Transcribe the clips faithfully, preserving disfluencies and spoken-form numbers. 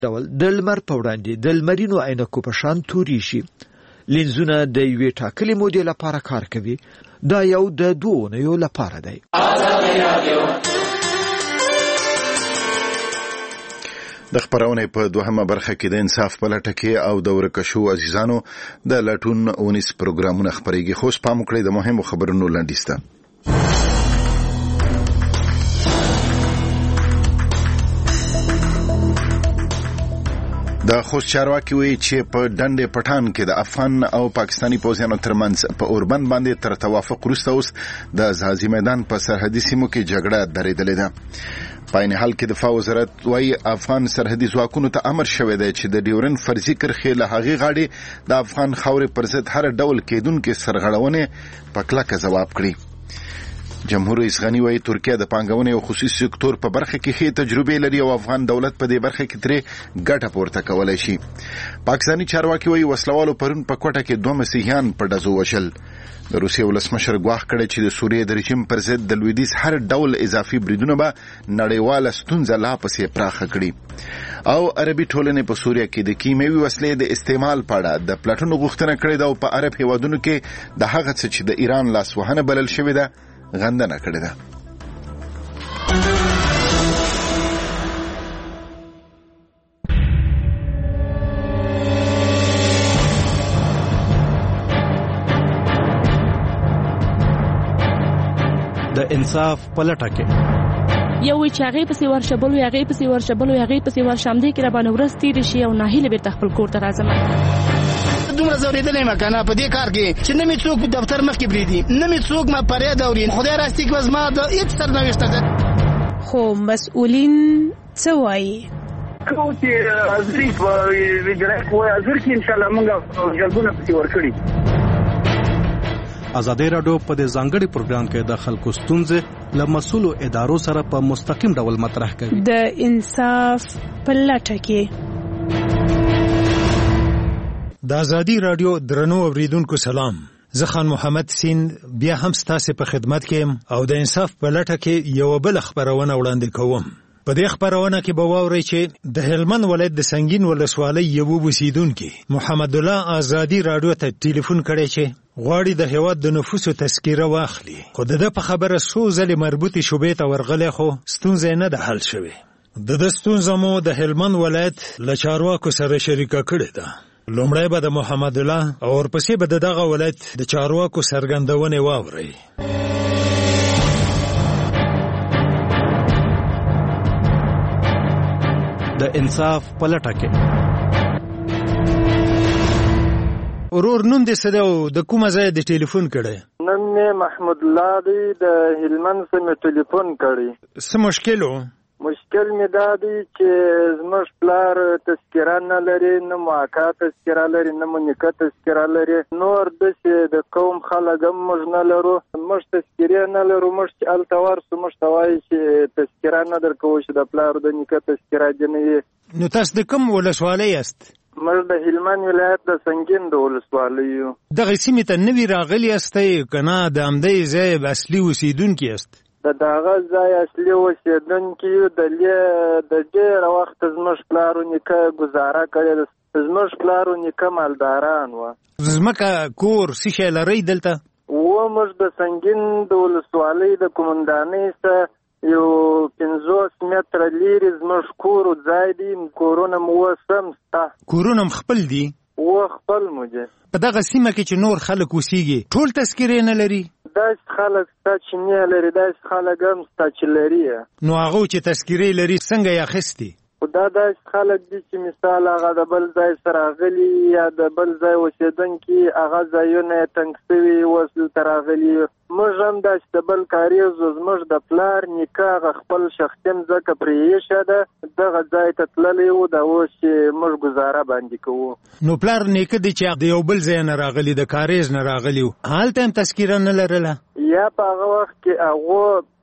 ډول د لمر په وړاندې د لمرینو عینکو په شان توري شي. لینزونه د یوې ټاکلې مودې لپاره کار کوي. دا یو د دوه اونیو لپاره دی. د خبرونې په دوهمه برخه کې د انصاف په لټه کې او د ورکشو عزیزانو د لټون اونیس پروګرامونه خبرېږي. خو سپام وکړئ د مهمو خبرونو لنډیسته. د خوست چارواکي وایي چې په ډنډ پټان کې د افغان او پاکستاني پوځیانو ترمنځ په اوربند باندې تر توافق وروسته اوس د ځاځي میدان په سرحدي سیمو کې جګړه درېدلې ده. په عین حال کې دفاع وزارت وایي افغان سرحدي ځواکونو ته امر شوی دی چې د ډیورن فرضي کرښې له هغې غاړې د افغان خاورې پر ضد هر ډول کېدونکې سرغړونې په کلکه ځواب کړي. جمهور رئیس غنی وایي ترکیه د پانګونې او خصوصي سکتور په برخه کې ښې تجربې لري او افغان دولت په دې برخه کې ترې ګټه پورته کولی شي. پاکستاني چارواکي وایي وسلوالو پرون په کوټه کې دوه مسیحیان په ډزو وشل. د روسیې ولسمشر ګواښ کړی چې د سوریې د رژیم پر ضد د لویدیځ هر ډول اضافي بریدونه به نړیواله ستونزه لا پسې پراخه کړي. او عربي ټولنې په سوریه کې د کیمیاوي وسلې د استعمال په اړه د پلټنو غوښتنه کړې ده او په عرب هیوادونو کې د هغه څه چې د ایران لاسوهنه بلل شوې ده غندنه کړې ده. د انصاف په لټه کې یو چې هغه پسې ورشبل وي هغه پسې ورشبل وي هغه پسې ورشم دي کې را باندې ورځ تیر شي او ناهیله بیرته خپل کور ته راځم. دومره زوریدلې مکنه په دې کار کې چې نه می څوک دفتر مخ کې بریدي نه می څوک ما پرې دوري خدای راستي کې وزما د هیڅ سرنوشته ده. خو مسؤلین څه وایي؟ کوم چې ازري په ویډیو کوی ازر کې ان شاء الله موږ جلبونه پسې ورکړي. ازادي راډیو په دې ځانګړي پروګرام کې د خلکو ستونزې له مسؤلو ادارو سره په مستقیم ډول مطرح کوي. د انصاف په لټه کې. د ازادي راډیو درنو اوریدونکو سلام. زه خان محمد سین بیا هم ستاسو په خدمت کې او د انصاف په لټه کې یو بل خبرونه وړاندې کوم. په دې خبرونه کې به واورئ چې د هلمند ولایت د سنگین ولسوالۍ یو اوسیدونکي محمد الله ازادي راډیو ته ټلیفون کړی چې غواړي د هیواد د نفوسو تذکره واخلي. خو د ده په خبره څو ځلې مربوطې شوبې ته ورغلی خو ستونزه نه ده حل شوې. د ده ستونزه مو د هلمند ولایت له چارواکو سره شریکه کړې ده. لومړی به د محمد الله او ورپسې به د دغه ولایت د چارواکو څرګندونې واورئ. د انصاف په لټه کې. ورور نوم دې څه دی او د کومه ځای د ټلیفون کړی؟ نوم مې محمود الله دی د هلمند څخه مې ټلیفون کړی. څه مشکل و؟ مشکل مې دا دی چې زموږ پلار تذکره نه لري نه مو اکا تذکره لري نه مو نیکه تذکره لري نور داسې د قوم خلک هم موږ نه لرو موږ تذکرې نه لرو موږ چې هلته ورسو موږ ته وایي چې تذکره نه درکوو چې د پلار د نیکه تذکره دې نه وي. نو تاسو د کوم ولسوالۍ یاست؟ موږ د هلمند ولایت د سنگین د ولسوالۍ یو. دغې سیمې ته نوي راغلي یاستئ که نه د همدې ځای اصلي اوسېدونکي یاست؟ د دغه ځای اصلي اوسېدونکي یو. د ډېره وخته زموږ پلار و نیکه ګزاره کړې ده. زموږ پلار و نیکه مالداران وه. ځمکه کور څه شی لرئ دلته؟ و موږ د سنگین د ولسوالۍ د قومندانۍ څخه یو پنځوس متره لرې زموږ کور ځای دی. کورونه مو اوس هم شته. کورونه م خپل دي؟ و خپل مو دي. په دغه سیمه کې چې نور خلک اوسېږي ټول تذکرې نه لري؟ داسې خلک شته چې نه لري داسې خلک هم شته چې لري. نو هغه چې تذکرې لري څنګه یې اخیستې؟ خو دا داسې خلک دي چې مثال هغه د بل ځای سره راغلي یا د بل ځای اوسېدونکي هغه ځایونه یې تنګ شوي اوس دلته راغلي. موږ هم داسې د بل کاریز زموږ د پلار نیکه هغه خپل شخصي مځکه پرې ایښې ده دغه ځای ته تللی و دا اوس چې موږ ګزاره باندې کوو. نو پلار نیکه دی چې د یو بل ځای نه راغلي د کاریز نه راغلي و هلته هم تذکره نه لرله؟ یا په هغه وخت کې هغو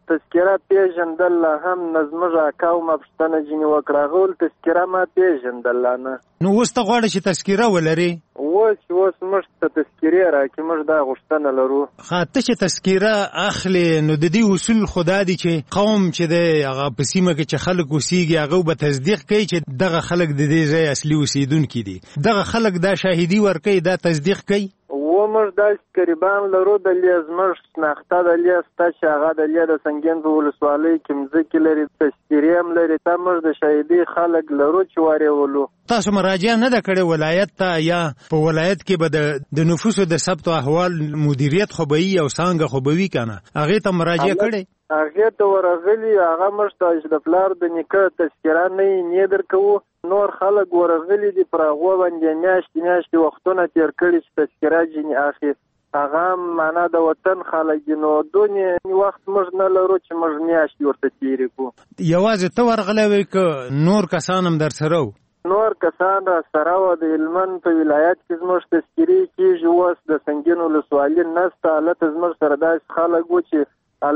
تذکره پیژندل هم نظمه اکا او ما پښتنه جنې وکړه غول تذکره ما پیژندل نه. نو اوس ته غواړې چې تذکره ولري؟ اوس اوس موږ ته تذکرې راکړي، موږ دا غوښتنه لرو. ښه ته چې تذکره اخلې نو د دې اصول خدا دي چې قوم چې دی هغه په سیمه کې چې خلک اوسېږي هغه به تصدیق کوي چې دغه خلک د دې ځای اصلي اوسېدونکي دي، دغه خلک دا شاهدي ورکوي، دا تصدیق کوي. و موږ داسې قریبان لرو د لیز موږ شناخته د لیز ته چې هغه د لیز د سنګین په ولسوالۍ کې مځکې لري، تذکرې هم لري، دا موږ د شاهدي خلک لرو چې وارېولو. تاسو مراجعه نه ده کړې ولایت ته؟ یا په ولایت کې به د نفوسو د ثبت احوال مدیریت خو به وي او څانګه خو به وي که نه، هغې ته مراجعه کړې؟ هغې ته ورغلي، هغه موږ ته چې د پلار د نیکه تذکره نه یې نه درکوو، نور خلک ورغلي دي پر هغو باندې میاشتې میاشتې وختونه تېر کړي چې تذکره ځینې اخلي، هغه هم معنا د وطن خلک دي، نو دونې وخت موږ نه لرو چې موږ میاشتې ورته تېرې کړو. یوازې ته ورغلی وې که نور کسان هم در سره وو؟ نور کسان را سره وه. د هلمند په ولایت کې زموږ تذکرې کېږي، اوس د سنګین ولسوالي نسته، هلته زموږ سره داسې خلک وو چې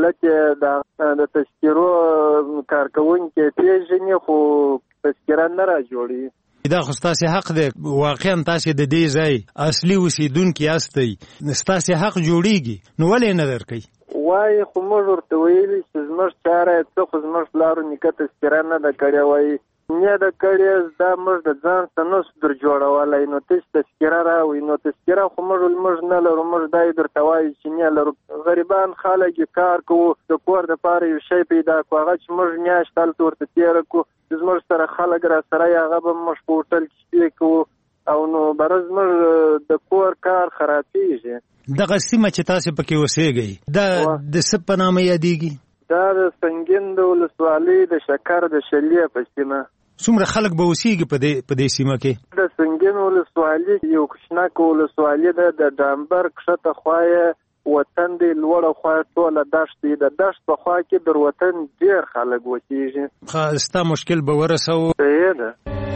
هلته د تذکرو کارکوونکي پیژني خو تذکره نه را جوړي. دا خو ستاسې حق دی، واقعا تاسې د دې ځای اصلي اوسېدونکي یاستئ، ستاسې حق جوړېږي، نو ولې نه درکوي؟ وایي خو موږ ورته ویلي چې زموږ چاره یې څه، خو زموږ پلارو نیکه تذکره نه ده کړې، وایي نه ده کړې، دا موږ د ځان څه نسو در جوړولی، نو تاسې تذکره راوړئ. نو تذکره خو موږ موږ نه لرو، موږ دا یې درته وایو چې نه لرو. غریبان خلک یې کار کوو، د کور دپاره یو شی پیدا کړو، هغه چې موږ میاشت هلته ورته تېره کړو، زموږ سره خلک را سره یې هغه به موږ په هوټل کې شپې کوو، او نو بره زموږ د کور کار خرابېږي. دغه سیمه چې تاسې پکې اوسېږئ دا د څه په نامه یادېږي؟ دا د سنګین د ولسوالۍ د شکر د شلیه په سیمه. څومره خلک به اوسېږي په دې سیمه کې؟ د سنګین ولسوالي یو کوچنکه ولسوالي ده، د ډامبر کښته خوا یې وطن دی، لوړه خوا ټوله دښت دی، د دښت په خوا کې در وطن ډېر خلک اوسېږي. ښه، ستا مشکل به ورسوو. صحیح ده.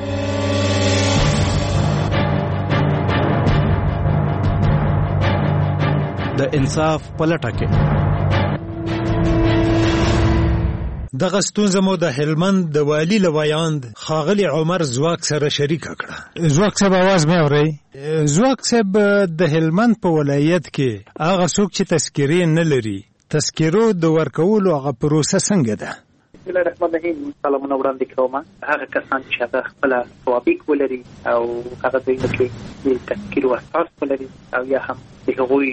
د انصاف په لټه کې دغه ستونزه مو د هلمند د والي له ویاند ښاغلي عمر ځواک سره شریکه کړه. ځواک صاحب اواز مې اورئ؟ ځواک صاحب د هلمند په ولایت کې هغه څوک چې تذکرې نه لري، تذکرو د ورکولو هغه پروسه څنګه ده؟ بسم الله الرحمن الرحیم. سلامونه وړاندې کوم. هغه کسان چې هغه خپل توابق ولري او هغه دوی کې د تذکرو اساس ولري او یا هم د هغوی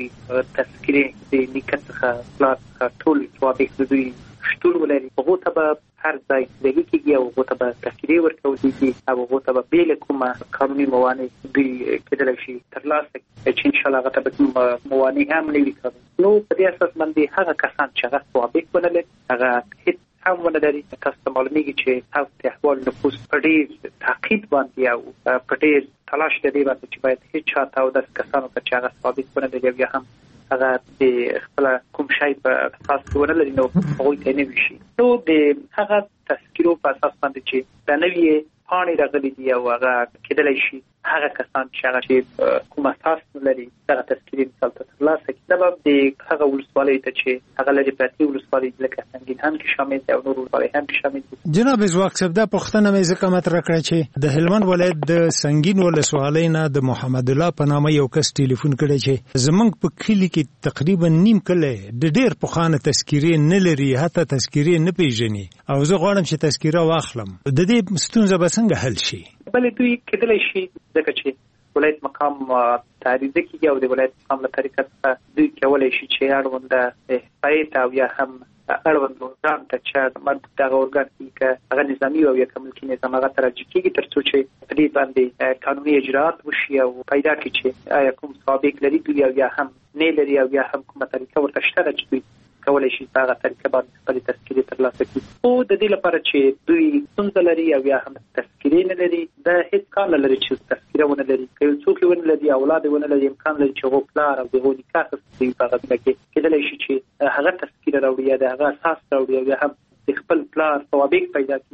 تذکرې د نیکه څخه پلار څخه ټول توابق د دوی شتون ولري، هغو ته به هر ځای لګي کېږي او هغو ته به تذکرې ورکول کېږي او هغو ته به بېله کومه قانوني موانع دوی کېدلی شي ترلاسه کړي چې انشاءالله هغه ته به کوم موانع هم نه وي قانون. نو په دې اساس باندې هغه کسان چې هغه توابق ونه لري، هغه هېڅ هم ونه لري، تاسو ته معلومیږي چې ثبت احوال نفوس په ډېر تعقیب باندې او په ډېر تلاش د دې باندې چې باید هېڅ چا ته او داسې کسانو ته چې هغه توابق ونه لري او یا هم هغه د خپل کوم شی په اساس کې ونه لري نو هغوی ته نه وي شي. نو د هغه تذکرو په اساس باندې چې د نوې پاڼې راغلي دي او هغه کېدلی شي هغه کسان چې هغه چې کوم اساس نه لري دغه تذکرې مثال ته ترلاسه کړي. دا به د هغه ولسوالیو ته چې هغه لرې پرتې ولسوالۍ لکه سنګین هم کې شامل دي او نور ولسوالۍ هم کې شامل دي. جناب ځواک صاحب، دا پوښتنه مې ځکه مطرح کړه چې د هلمند ولایت د سنګین ولسوالۍ نه د محمد الله په نامه یو کس ټلیفون کړی چې زمونږ په کلي کې تقریبا نیم کلی د ډېر پخوانه تذکرې نه لري، حتی تذکرې نه پېژني او زه غواړم چې تذکره واخلم. د دې ستونزه به څنګه حل شي؟ بلې دوی کېدلی شي ځکه چې ولایت مقام تعریضه کېږي او د ولایت مقام له طریقه څخه دوی کولی شي چې اړونده احصایې ته او یا هم اړوند ارګان ته چې مربوط دغه ارګان کې که هغه نظامي او یا که ملکي نظام هغه ته راجع کېږي تر څو چې په دې باندې قانوني اجراات وشي او پیدا کړي چې آیا کوم سابق لري دوی او یا هم نه لري او یا هم کومه طریقه ورته شته ده چې دوی کولی شي په هغه طریقه باندې خپلې تذکرې ترلاسه کړي. خو د دې لپاره چې دوی ستونزه لري او یا هم تذکرې نه لري، دا هېڅ کار نه لري چې تذکره ونه لري. که یو څوک یې ونه لري، اولاد یې ونه لري، امکان لري چې هغو پلار او د هغو نکاح اخیستی وي په هغه سیمه کې، کېدلی شي چې هغه تذکره راوړي یا د هغه اساس راوړي او یا هم د خپل پلار توابق پیدا کړي.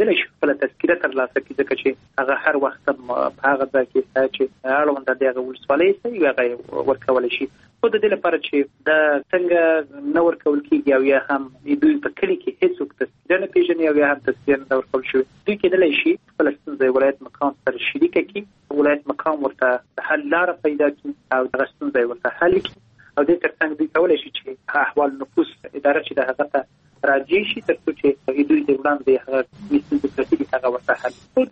کېدلی شي خپله تذکیره ترلاسه کړي، ځکه چې هغه هر وخت په هغه ځای کې شته چې اړونده د هغه ولسوالۍ وي هغه یې ورکولی شي. خو د دې لپاره چې دا څنګه نه ورکول کېږي او یا هم دوی په کلي کې هېڅوک تذکیره نه پېژني او یا هم تذکیره نه ورکول شوې، دوی کېدلی شي خپله ستونزه ولایت مقام سره شریکه کړي، ولایت مقام ورته د حل لاره پیدا کړي او دغه ستونزه ورته حل کړي. او دې ترڅنګ دوی کولی شي چې احوال نفوس اداره چې د هغه ته راجع شي تر څو چې دوی د وړاندې هغه ستونزې پرتې دي هغه ورته حل.